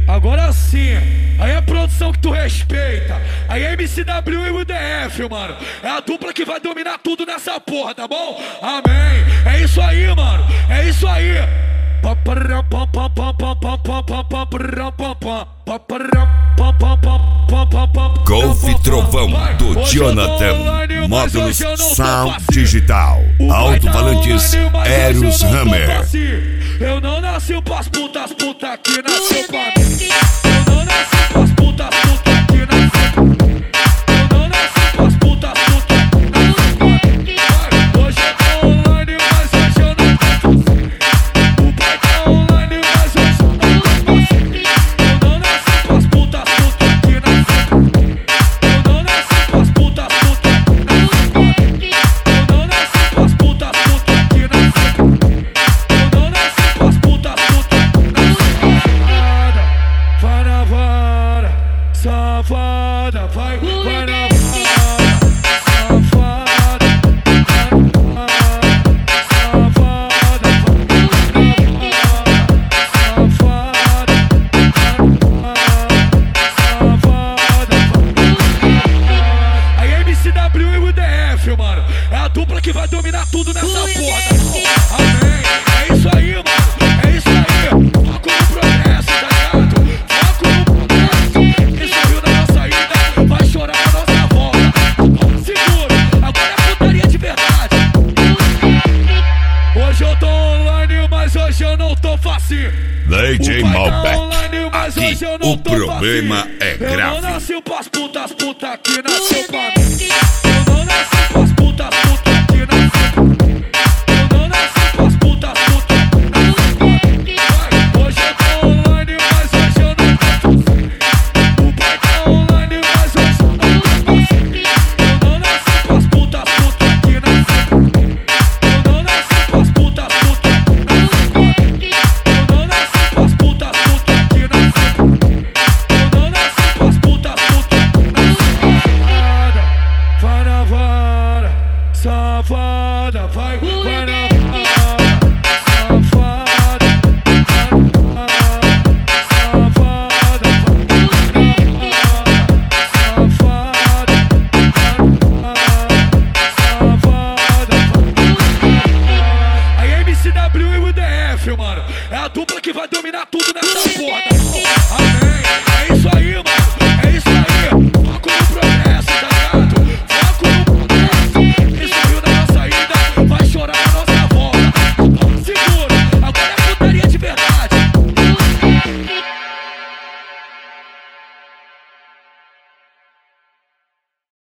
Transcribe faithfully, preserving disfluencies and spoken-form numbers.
Agora sim, aí é a produção que tu respeita. Aí é M C W e o D F, mano. É a dupla que vai dominar tudo nessa porra, tá bom? Amém. É isso aí, mano. É isso aí. Golf Trovão do Jonathan, módulos Sound Digital, Alto-Falantes Eros Hammer. Eu não nasci pras putas, puta que nasceu pra mim. Eu não nasci pras putas, puta que nasceu pra mim. Eu não nasci pras putas, puta que nasceu pra mim. Hoje eu tô online, mas hoje eu não tô assim. O pai tá online, mas hoje eu não tô assim. Eu não nasci pras putas, puta que nasceu pra mim. Eu não nasci pras putas, puta que nasceu pra mim. Eu não nasci pras putas, puta que nasceu pra mim. Eu não nasci pras putas, puta que nasceu pra mim. Vai na vara, safada, vai, vai na vara, safada, safada, safada, safada. Aí M C W e o D F, mano, é a dupla que vai dominar tudo nessa porra, tá bom? Amém. É isso aí, mano, é isso aí. Foco no progresso, tá ligado? Foco no progresso. Quem sorriu na nossa ida vai chorar na nossa volta. Segura, agora é putaria de verdade. Hoje eu tô online, mas hoje eu não tô facinho. D J O pai tá Malbec, online, mas aqui hoje eu não o tô problema facinho. é Eu não grave. nasci pras putas, puta que nasceu pra mim. Eu não nasci pras putas, puta que nasceu pra mim. Eu não nasci pras putas, puta que nasceu pra mim. Hoje eu tô online, mas hoje eu não tô assim. O pai tá online, mas hoje eu não tô assim. Eu não nasci pras putas, puta que nasceu pra mim. Eu não nasci pras putas, puta que nasceu pra mim. Eu não nasci pras putas, puta que nasceu pra mim. Eu não nasci pras putas, puta que nasceu pra mim. Vai na vara, safada, vai, vai na vara, safada, safada, safada, safada. Aí M C W e o D F, mano, é a dupla que vai dominar tudo nessa porra, tá bom? Amém. É isso